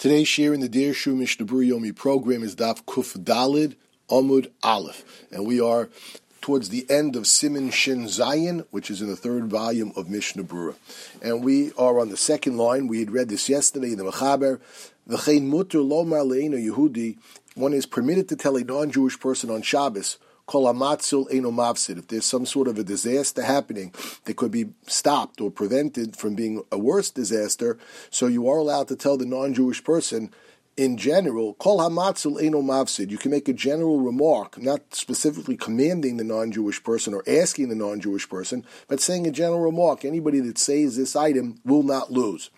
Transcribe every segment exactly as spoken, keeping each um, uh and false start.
Today's share in the Deir Shu Mishnah Berurah Yomi program is Daf Kuf Dalid Amud Aleph, and we are towards the end of Siman Shin Zayin, which is in the third volume of Mishnah Berurah. And we are on the second line. We had read this yesterday in the Mechaber. V'chein muter lomar le'eno Yehudi. One is permitted to tell a non-Jewish person on Shabbos, Kol hamatzil eino mafsid. If there's some sort of a disaster happening that could be stopped or prevented from being a worse disaster, so you are allowed to tell the non-Jewish person, in general, Kol hamatzil eino mafsid. You can make a general remark, not specifically commanding the non-Jewish person or asking the non-Jewish person, but saying a general remark. Anybody that saves this item will not lose.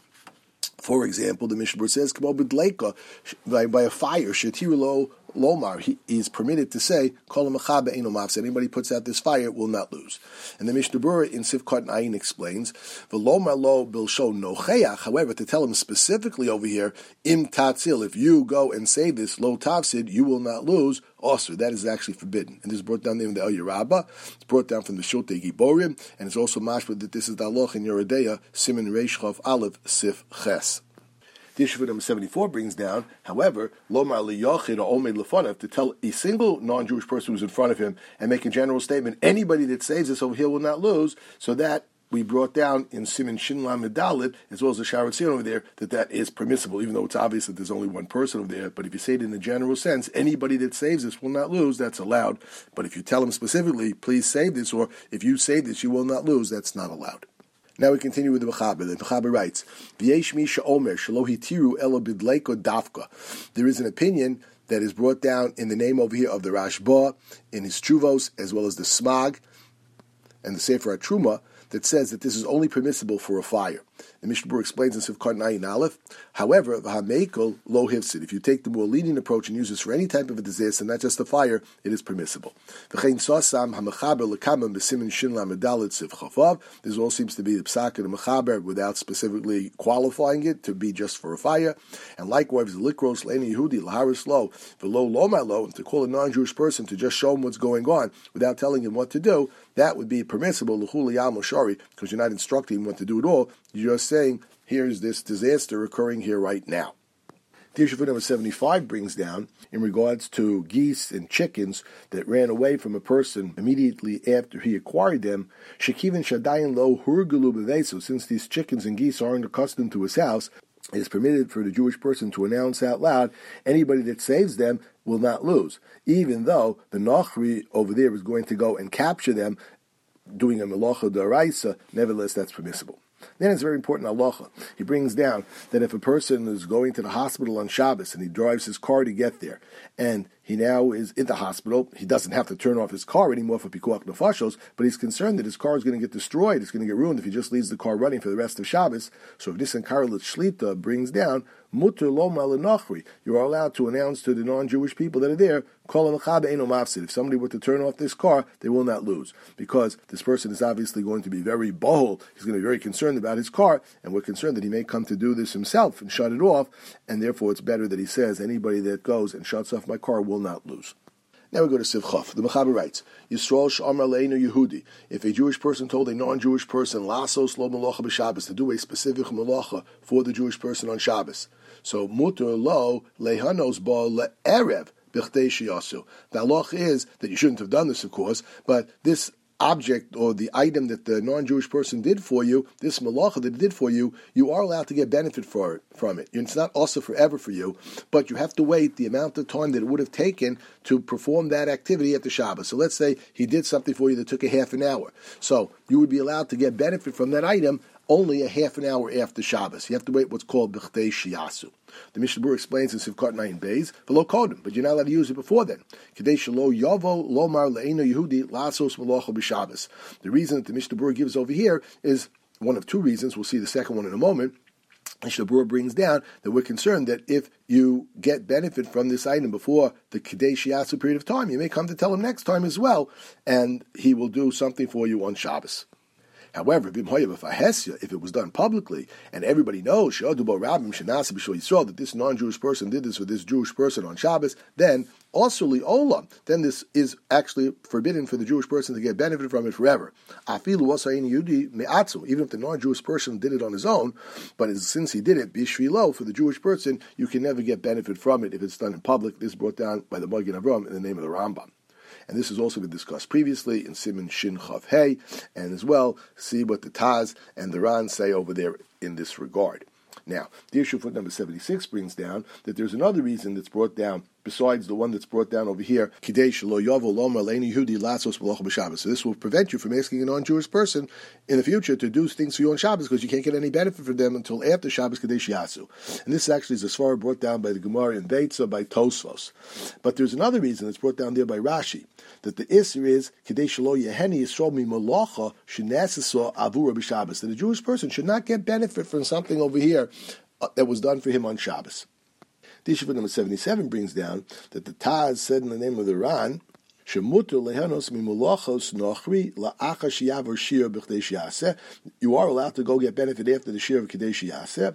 For example, the Mishnah Berurah says, "Kamo b'dleika," by, by a fire, shetiru lo lomar. He is permitted to say, "Kol hamachabe eino mafsid." Anybody puts out this fire will not lose. And the Mishnah Berurah in Sivkot Ayin explains, "V'lomar lo bilshon nocheach." However, to tell him specifically over here, "Im tatzil," if you go and say this, "Lo tafsid," you will not lose. Also, that is actually forbidden. And this is brought down in the El Yerabba. It's brought down from the Shultei Giborim, and it's also mashma that this is the Aloch in Yeredeya, Siman Reish Chav Aleph Sif Ches. The issue number seventy-four brings down, however, Lomar liyochid or omed lefonav, to tell a single non-Jewish person who's in front of him and make a general statement, anybody that saves this over here will not lose, so that we brought down in Siman Shin Lamed Daled, as well as the Sharat Zion over there, that that is permissible, even though it's obvious that there's only one person over there. But if you say it in the general sense, anybody that saves this will not lose, that's allowed. But if you tell them specifically, please save this, or if you save this, you will not lose, that's not allowed. Now we continue with the Mechaber. The Mechaber writes, V'yesh misha omer shelo hitiru elo bidleiko dafka. There is an opinion that is brought down in the name over here of the Rashba, in his Truvos, as well as the Smag, and the Sefer HaTruma, that says that this is only permissible for a fire. The Mishnah Berurah explains in Sivkot Ayin Aleph, however, v'hameikol lo hifsid. If you take the more lenient approach and use this for any type of a disaster, not just a fire, it is permissible. V'chein sasam ha'mechaber l'kamam b'simin shin lamed daled siv chavav. This all seems to be the psak of the mechaber without specifically qualifying it to be just for a fire. And likewise, the likros le'eni Yehudi l'haris lo v'lo lomar lo, to call a non-Jewish person to just show him what's going on without telling him what to do, that would be permissible l'chuli yam l'shari, because you're not instructing him what to do at all. You're just saying, here's this disaster occurring here right now. The issue number seventy-five brings down, in regards to geese and chickens that ran away from a person immediately after he acquired them, Shekivin Shadayin Lo Hurgulu Bevesu, since these chickens and geese aren't accustomed to his house, it is permitted for the Jewish person to announce out loud, anybody that saves them will not lose, even though the Nachri over there is going to go and capture them, doing a melacha d'oraisa. Nevertheless, that's permissible. Then it's very important halacha. He brings down that if a person is going to the hospital on Shabbos and he drives his car to get there, and he now is in the hospital, he doesn't have to turn off his car anymore for pikuach nefashos, but he's concerned that his car is going to get destroyed, it's going to get ruined if he just leaves the car running for the rest of Shabbos. So if this Karelit Shlita brings down, muter lomar lenachri, you are allowed to announce to the non-Jewish people that are there, kol hamachabe eino mafsid. If somebody were to turn off this car, they will not lose, because this person is obviously going to be very bold. He's going to be very concerned about his car, and we're concerned that he may come to do this himself and shut it off, and therefore it's better that he says, anybody that goes and shuts off my car will not lose. Now we go to Sivchaf. The Mechaber writes, Yisrael she'amar le'enu Yehudi. If a Jewish person told a non-Jewish person, Lasos lo melacha b'Shabbos, to do a specific melacha for the Jewish person on Shabbos, so muter lo lehanos ba le'erev b'chtei sheyasu. The halach is that you shouldn't have done this, of course, but this object or the item that the non-Jewish person did for you, this malacha that it did for you, you are allowed to get benefit for it, from it. It's not also forever for you, but you have to wait the amount of time that it would have taken to perform that activity at the Shabbos. So let's say he did something for you that took a half an hour. So you would be allowed to get benefit from that item only a half an hour after Shabbos. You have to wait what's called b'chtei shiyasu. The Mishnah Berurah explains in Sivkot Nayin Beis, v'lo kodem, but you're not allowed to use it before then. Kedei shelo yavo lomar le'eno Yehudi lasos melacha b'Shabbos. The reason that the Mishnah Berurah gives over here is one of two reasons. We'll see the second one in a moment. Mishnah Berurah brings down that we're concerned that if you get benefit from this item before the Kedei Shiyasu period of time, you may come to tell him next time as well, and he will do something for you on Shabbos. However, if it was done publicly and everybody knows that this non-Jewish person did this with this Jewish person on Shabbos, then also liolam, then this is actually forbidden for the Jewish person to get benefit from it forever. Even if the non-Jewish person did it on his own, but since he did it bishvilo for the Jewish person, you can never get benefit from it if it's done in public. This is brought down by the Magen Avraham in the name of the Rambam. And this has also been discussed previously in Siman Shin Chav Hey, and as well, see what the Taz and the Ran say over there in this regard. Now, the issue foot number seventy-six brings down that there's another reason that's brought down besides the one that's brought down over here. So this will prevent you from asking a non-Jewish person in the future to do things for you on Shabbos because you can't get any benefit from them until after Shabbos Kadesh Yasu. And this actually is a svara brought down by the Gemara in Beitza by Tosfos. But there's another reason that's brought down there by Rashi, that the Isser is Kadesh Lo Yeheni Yisrael Mi Malacha Shenasasa Avura B'Shabbos, that a Jewish person should not get benefit from something over here uh, that was done for him on Shabbos. The issue number seventy-seven brings down that the Taz said in the name of the Ran, you are allowed to go get benefit after the Shir of Kadesh Yaseh,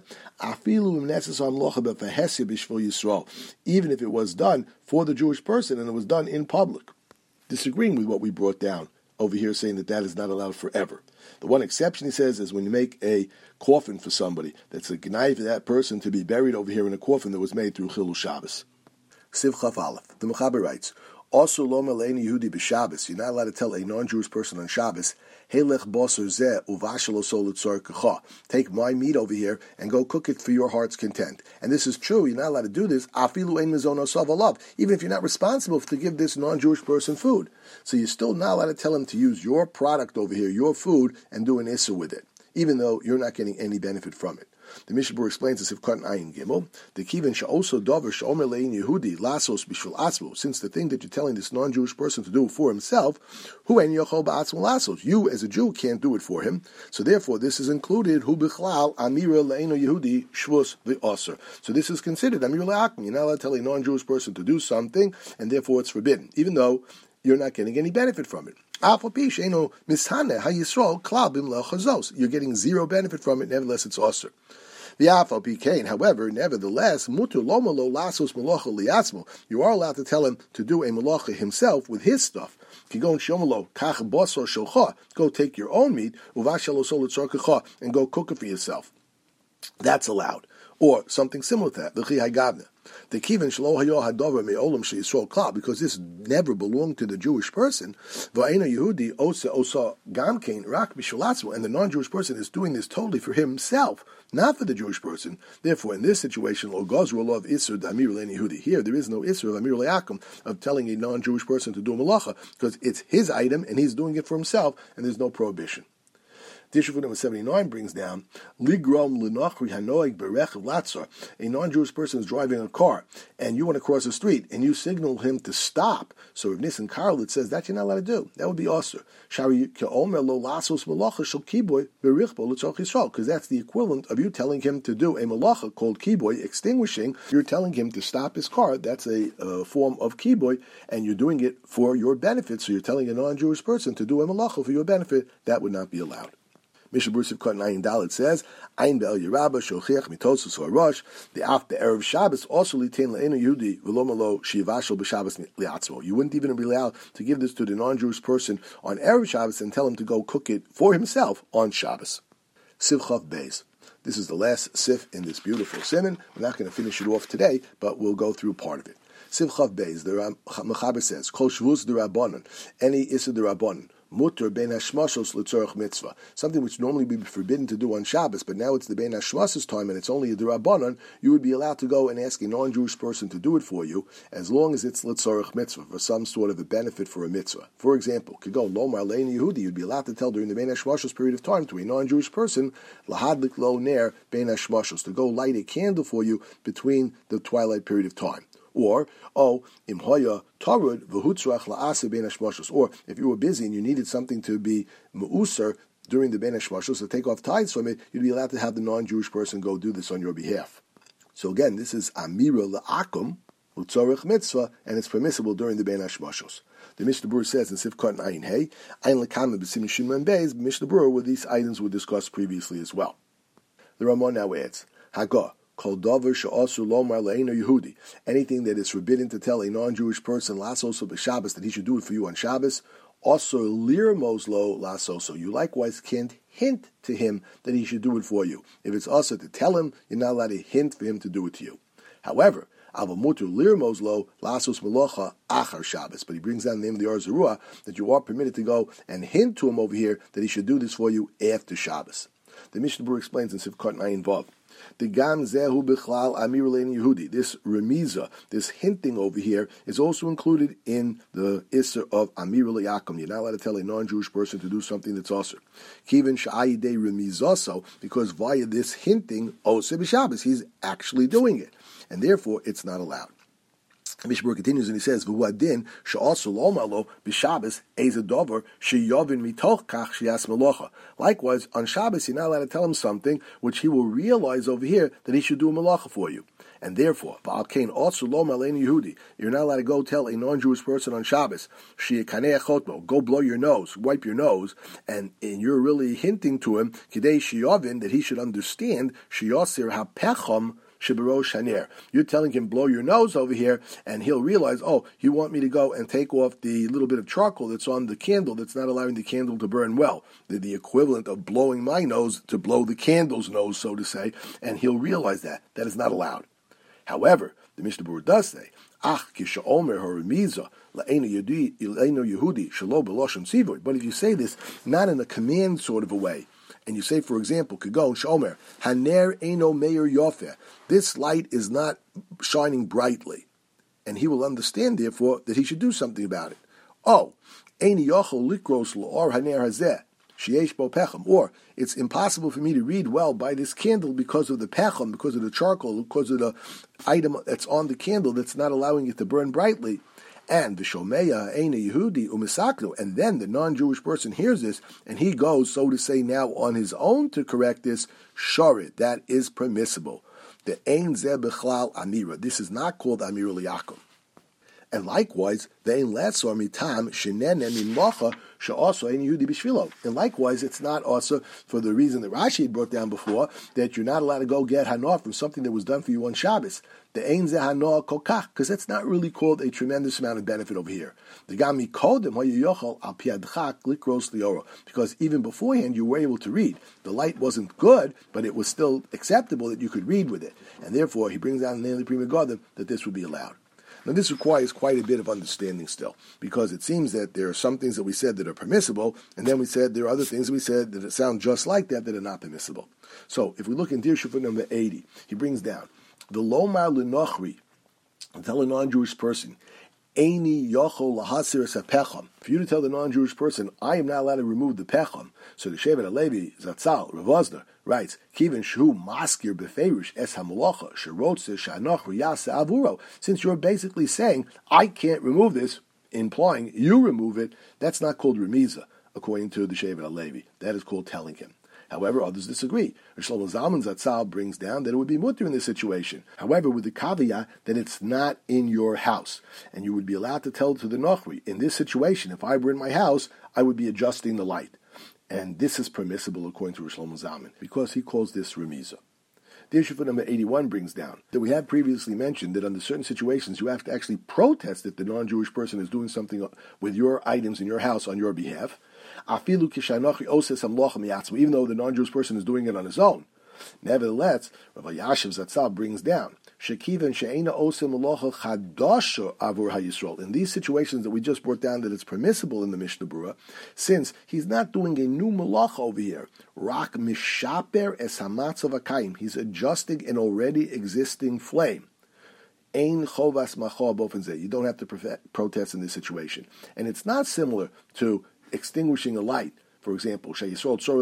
even if it was done for the Jewish person and it was done in public. Disagreeing with what we brought down over here, saying that that is not allowed forever. The one exception, he says, is when you make a coffin for somebody, that's a gnai for that person to be buried over here in a coffin that was made through Chilul Shabbos. Siv Chaf Aleph. The Mechaber writes, also lo meleini Yehudi b'Shabbos. You're not allowed to tell a non-Jewish person on Shabbos, Helech boser zeh uvashalo solitzor kecha. Take my meat over here and go cook it for your heart's content. And this is true. You're not allowed to do this. Afilu ein mizon osav alav. Even if you're not responsible to give this non-Jewish person food, so you're still not allowed to tell him to use your product over here, your food, and do an issa with it, even though you're not getting any benefit from it. The Mishnah Berurah explains this if Katan Ayin Gimel, the Kivan Sha'oso Dover Sha'omer Le'in Yehudi Lasos Bishvil Atzmo, since the thing that you're telling this non-Jewish person to do for himself, Hu En Yochol Ba'atzmo Lasos, you as a Jew can't do it for him, so therefore this is included Hu Bichlal Amira Le'ino Yehudi Shvus V'Oser. So this is considered Amir Le'akim. You're not allowed to tell a non-Jewish person to do something, and therefore it's forbidden, even though you're not getting any benefit from it. You're getting zero benefit from it, nevertheless it's Oser. However, nevertheless, you are allowed to tell him to do a malacha himself with his stuff. Go take your own meat and go cook it for yourself. That's allowed. Or something similar to that. The kivan shelo hayo hadover me'olam sheYisrael klal, because this never belonged to the Jewish person. Va'ena Yehudi osa osa gamkein rak b'shulatzmo, and the non-Jewish person is doing this totally for himself, not for the Jewish person. Therefore, in this situation, lo gazru lo of isur d'amir le'en Yehudi. Here, there is no isur of amir le'akum of telling a non-Jewish person to do a malacha, because it's his item and he's doing it for himself, and there's no prohibition. The issue number seventy-nine brings down, Ligrom l'nochri hanoig berechav latzar. A non-Jewish person is driving a car, and you want to cross the street, and you signal him to stop. So if Nissen Karlitz says that you're not allowed to do, that would be osur. Shari ke'omer lo lasos malacha shel kiboy berichbo l'tzorch Yisrael, because that's the equivalent of you telling him to do a malacha called kiboy, extinguishing. You're telling him to stop his car. That's a uh, form of kiboy, and you're doing it for your benefit. So you're telling a non-Jewish person to do a malacha for your benefit. That would not be allowed. Mishnah Berurah Katan Ayin Dalet says, Ayin be'el Yerabah shochiach mitosus ha'rosh, the af be'erev Shabbos also litain le'enu Yehudi v'lo malo shivashol b'Shabbos li'atzmo. You wouldn't even be allowed to give this to the non-Jewish person on erev Shabbos and tell him to go cook it for himself on Shabbos. Siv Chav Beis. This is the last sif in this beautiful siman. We're not going to finish it off today, but we'll go through part of it. Siv Chav Beis. The Mechaber says, Kol shvus d'Rabbanan, any issa d'Rabbanan. Mutter bein hashmashos l'tzorach mitzvah, something which normally would be forbidden to do on Shabbos, but now it's the bein hashmashos time and it's only a d'Rabbanan. You would be allowed to go and ask a non-Jewish person to do it for you, as long as it's l'tzorach mitzvah, for some sort of a benefit for a mitzvah. For example, could go lomar le'en Yehudi. You'd be allowed to tell during the bein hashmashos period of time to a non-Jewish person lahadlik lo ner bein hashmashos, to go light a candle for you between the twilight period of time. Or, oh, imhoya tarud v'hutzrach la'ase ben hashmashos. Or, if you were busy and you needed something to be me'user during the ben hashmashos, to take off tithes from it, you'd be allowed to have the non-Jewish person go do this on your behalf. So again, this is amira la'akum, L'tzorech mitzvah, and it's permissible during the Bein Hashmashos. The Mishnah Berurah says in Sivkot Ayin Hey, Ayin Lekama B'Simin Shin Mem Beis, Mishnah Berurah, where these items were discussed previously as well. The Ramah now adds, Hagah, Kol Dover She'asur Lomar Le'eino Yehudi, anything that is forbidden to tell a non-Jewish person, Lasoso B'Shabbos, that he should do it for you on Shabbos, also lirmos lo lasoso. You likewise can't hint to him that he should do it for you. If it's also to tell him, you're not allowed to hint for him to do it to you. However, avomutu lirmos lo lasos melocha achar Shabbos. But he brings down the name of the Or Zarua that you are permitted to go and hint to him over here that he should do this for you after Shabbos. The Mishnah Berurah explains in Sivkot Ayin Vav. The gam zehu bichlal amir lein Yehudi. This remiza, this hinting over here, is also included in the isser of amir leyakum. You're not allowed to tell a non-Jewish person to do something that's also kivin sha'ayidei remizaso, because via this hinting, oseh b'Shabbos, he's actually doing it, and therefore it's not allowed. Mishnah Berurah continues and he says, "V'huadin she'asu lomalo b'Shabbos ez a dover sheyovin mitoch kach she'as melocha." Likewise, on Shabbos, you're not allowed to tell him something which he will realize over here that he should do a malacha for you, and therefore, v'alkein asu lomal ein Yehudi, you're not allowed to go tell a non-Jewish person on Shabbos she'kanei achotmo, go blow your nose, wipe your nose, and, and you're really hinting to him kidei sheyovin, that he should understand sheyasir hapecham. You're telling him, blow your nose over here, and he'll realize, oh, you want me to go and take off the little bit of charcoal that's on the candle that's not allowing the candle to burn well. The, the equivalent of blowing my nose to blow the candle's nose, so to say, and he'll realize that. That is not allowed. However, the Mishnah Berurah does say, Ach kisha omer harimiza la'eino Yehudi shelo b'loshem tzivoy. But if you say this not in a command sort of a way, and you say, for example, Kagon Shomer, Haner Eino Meir Yofeh, this light is not shining brightly, and he will understand, therefore, that he should do something about it. Oh, Eini Yochel Likros L'or Haner Hazeh, Sheyesh Bo Pechem, or it's impossible for me to read well by this candle because of the pechem, because of the charcoal, because of the item that's on the candle that's not allowing it to burn brightly. And the Shomeya Eina Yehudi Umisakno, and then the non-Jewish person hears this, and he goes, so to say, now on his own to correct this, Sharit, that is permissible. The Ein Zeh Bechlal Amira, this is not called Amira Liyakum. And likewise, the Ein Letzor Mitam Shenenen Mimlacha She'also Ein Yehudi B'Shvilo. And likewise, it's not also for the reason that Rashi brought down before, that you're not allowed to go get Hanah from something that was done for you on Shabbos. The Ein Zeh Hanah Kokach, because that's not really called a tremendous amount of benefit over here. The Gami Kodem Hayochal Al Piadchak Likros Liora, because even beforehand you were able to read. The light wasn't good, but it was still acceptable that you could read with it. And therefore, he brings down in the Prima Godim that this would be allowed. Now, this requires quite a bit of understanding still, because it seems that there are some things that we said that are permissible, and then we said there are other things that we said that sound just like that that are not permissible. So, if we look in Dir Shufot number eighty, he brings down, the Lomar L'Nochri, tell a non-Jewish person, Eini Yochol Lahasir Sapecham. For you to tell the non-Jewish person, I am not allowed to remove the Pecham. So the Shevet HaLevi, Zatzal, Rav Osner, writes, Kivin Shu Maskir Beferish Es HaMalacha, Sherotze Shanoch Riyase Avuro. Since you're basically saying, I can't remove this, implying you remove it, that's not called Remiza, according to the Shevet HaLevi. That is called telling him. However, others disagree. Shlomo Zalman Zatzal brings down that it would be mutter in this situation. However, with the caveat that it's not in your house. And you would be allowed to tell to the Nochri, in this situation, if I were in my house, I would be adjusting the light. And this is permissible according to Shlomo Zalman, because he calls this Remiza. The issue for number eighty-one brings down that we have previously mentioned that under certain situations you have to actually protest if the non-Jewish person is doing something with your items in your house on your behalf. Even though the non-Jewish person is doing it on his own. Nevertheless, Rabbi Yashiv Zatzal brings down in these situations that we just brought down that it's permissible in the Mishnah Berurah, since he's not doing a new malacha over here. Rak mishaper es hamatzav hakayim. He's adjusting an already existing flame. Ein chovas macho bofen zeh. You don't have to protest in this situation. And it's not similar to extinguishing a light. For example, Jewish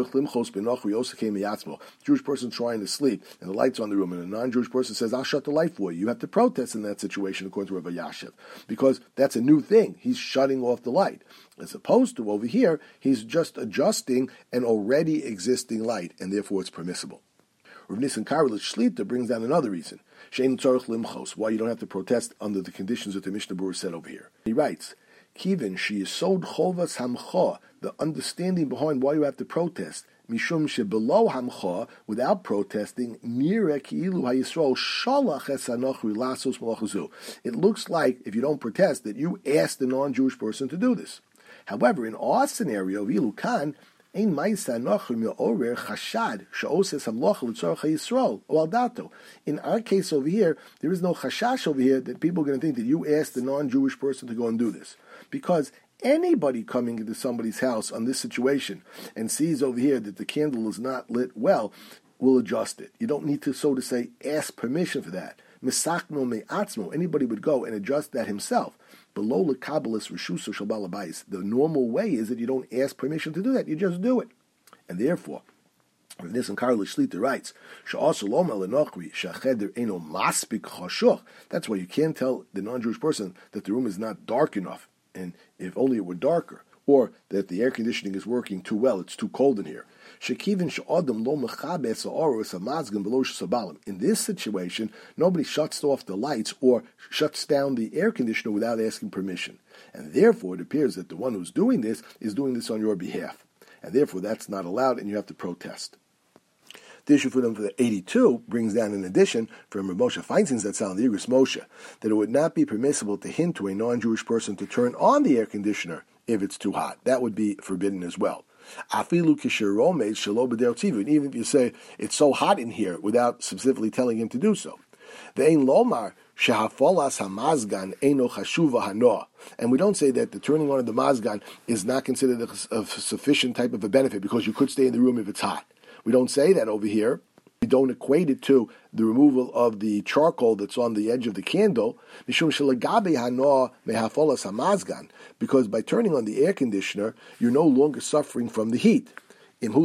person trying to sleep, and the light's on the room, and a non-Jewish person says, I'll shut the light for you. You have to protest in that situation, according to Rabbi Yashiv, because that's a new thing. He's shutting off the light. As opposed to over here, he's just adjusting an already existing light, and therefore it's permissible. Rav Nissen Karelitz Shlita brings down another reason. Shein tzarich limchos, why you don't have to protest under the conditions that the Mishnah Berurah said over here. He writes, Kivin sheyesod chovas hamcha, the understanding behind why you have to protest, mishum shebelow hamcha, without protesting, mira ki'ilu hayisrael shalach es hanochri lasos malachazu. It looks like, if you don't protest, that you asked the non-Jewish person to do this. However, in our scenario, vilu kan, ein ma'isa hanochri me'orer chashad she'oses hamlocha l'tzorach hayisrael o al dato. In our case over here, there is no chashash over here that people are going to think that you asked the non-Jewish person to go and do this. Because anybody coming into somebody's house on this situation and sees over here that the candle is not lit well will adjust it. You don't need to, so to say, ask permission for that. Misachno me'atzmo, anybody would go and adjust that himself. Below lekabelis reshuso shel baal habayis, the normal way is that you don't ask permission to do that, you just do it. And therefore, this and Karl Shlita writes, that's why you can't tell the non-Jewish person that the room is not dark enough, and if only it were darker, or that the air conditioning is working too well, it's too cold in here. In this situation, nobody shuts off the lights or shuts down the air conditioner without asking permission. And therefore, it appears that the one who's doing this is doing this on your behalf. And therefore, that's not allowed, and you have to protest. The issue for them for the eighty-two brings down an addition from Rav Moshe Feinstein's that sound the Igros Moshe, that it would not be permissible to hint to a non-Jewish person to turn on the air conditioner if it's too hot. That would be forbidden as well. Even if you say it's so hot in here without specifically telling him to do so. And we don't say that the turning on of the mazgan is not considered a, a sufficient type of a benefit because you could stay in the room if it's hot. We don't say that over here. We don't equate it to the removal of the charcoal that's on the edge of the candle, because by turning on the air conditioner, you're no longer suffering from the heat. And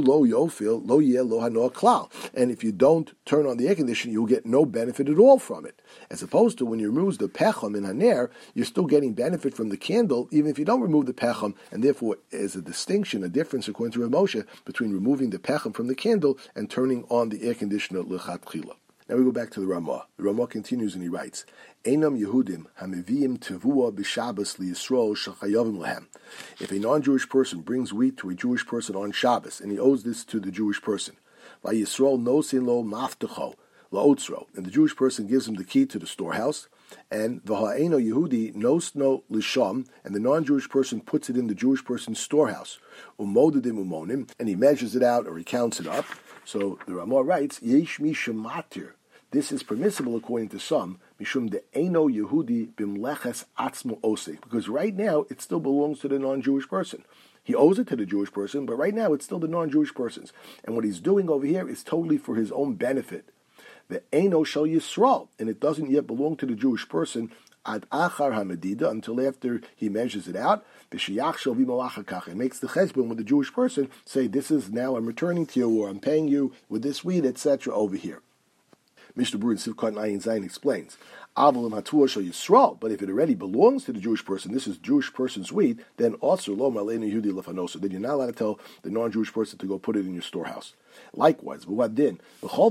if you don't turn on the air conditioner, you'll get no benefit at all from it. As opposed to when you remove the pecham in haner, you're still getting benefit from the candle, even if you don't remove the pecham, and therefore is a distinction, a difference, according to Rav Moshe, between removing the pecham from the candle and turning on the air conditioner lechatchila. Now we go back to the Ramah. The Ramah continues and he writes, Einam Yehudim hamivim tevua b'Shabbos liyisrael shachayavim lehem. If a non-Jewish person brings wheat to a Jewish person on Shabbos, and he owes this to the Jewish person, vayisrael nosin lo maftecho laotzro, and the Jewish person gives him the key to the storehouse, and v'ha'eno Yehudi nosno lisham, and the non-Jewish person puts it in the Jewish person's storehouse, umodedim umonim, and he measures it out or he counts it up. So the Ramah writes, Yesh mishum matir. This is permissible according to some, mishum de eno Yehudi bimleches atzmo osek, because right now it still belongs to the non-Jewish person. He owes it to the Jewish person, but right now it's still the non-Jewish person's. And what he's doing over here is totally for his own benefit. The eno shel Yisrael, and it doesn't yet belong to the Jewish person ad achar hamedida, until after he measures it out. B'shiyach shel v'malachakach, and makes the cheshbon with the Jewish person, say, this is now I'm returning to you, or I'm paying you with this wheat, et cetera over here. Mishnah Berurah in Sivkot Ayin Zayin explains, Avalim hatuah shel Yisrael, but if it already belongs to the Jewish person, this is Jewish person's wheat, then also lo malenu Yehudi lefanoso, then you're not allowed to tell the non-Jewish person to go put it in your storehouse. Likewise, but din?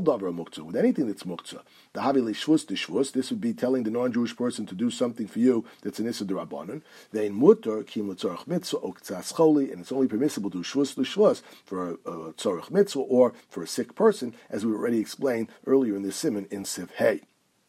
With anything that's muktzah, the havi leishvus dishvus, this would be telling the non-Jewish person to do something for you that's an issa d'rabbanan. Vein mutar kim l'tzorach mitzvah or k'tzas choli, and it's only permissible to shvus l'shvus for a, a tzorach mitzvah or for a sick person, as we already explained earlier in this simon in Siv Hey.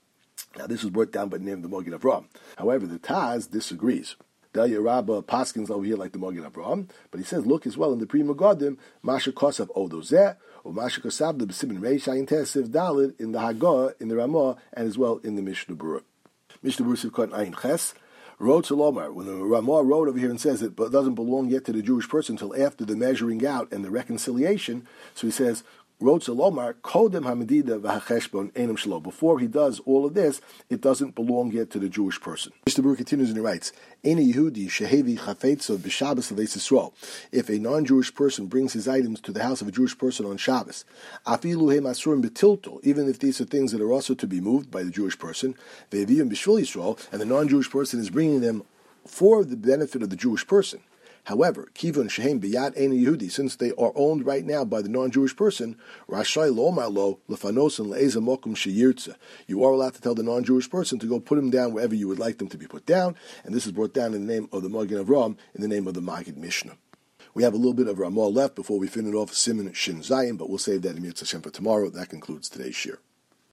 Now this was brought down by the name of the Magen Avraham. However, the Taz disagrees. Dalia Rabba Paskins over here like the Magen Avraham, but he says, look as well in the Pri Megadim, Masha Kosav Odozeh, or Masha Kosav the B'Simin Reish Ayin Tesiv Dalid in the Hagah, in the Ramah, and as well in the Mishnah Berurah. Mishnah Berurah Sivkot Ayin Ches wrote to Lomar, when the Ramah wrote over here and says it but doesn't belong yet to the Jewish person until after the measuring out and the reconciliation, so he says, wrote to Lomar, Kodem Hamedida v'Hacheshbon Einam Shelo. Before he does all of this, it doesn't belong yet to the Jewish person. Mishnah Berurah continues and he writes, Eina Yehudi shehevi chafetzo b'Shabbos l'Eis Yisrael. If a non-Jewish person brings his items to the house of a Jewish person on Shabbos, afilu he masurim b'tilto, even if these are things that are also to be moved by the Jewish person, ve'eviyim b'Shvil Yisrael, and the non-Jewish person is bringing them for the benefit of the Jewish person. However, Kivun Shehem Biyad Ein Yehudi, since they are owned right now by the non-Jewish person, Rashai Lo Malo Lefanosin Le'eza Mokum Sheyirtza. You are allowed to tell the non-Jewish person to go put him down wherever you would like them to be put down, and this is brought down in the name of the Magen Avraham, in the name of the Maggid Mishnah. We have a little bit of Ramah left before we finish off Siman Shin Zayin, but we'll save that in Mitzvah Hashem for tomorrow. That concludes today's shir.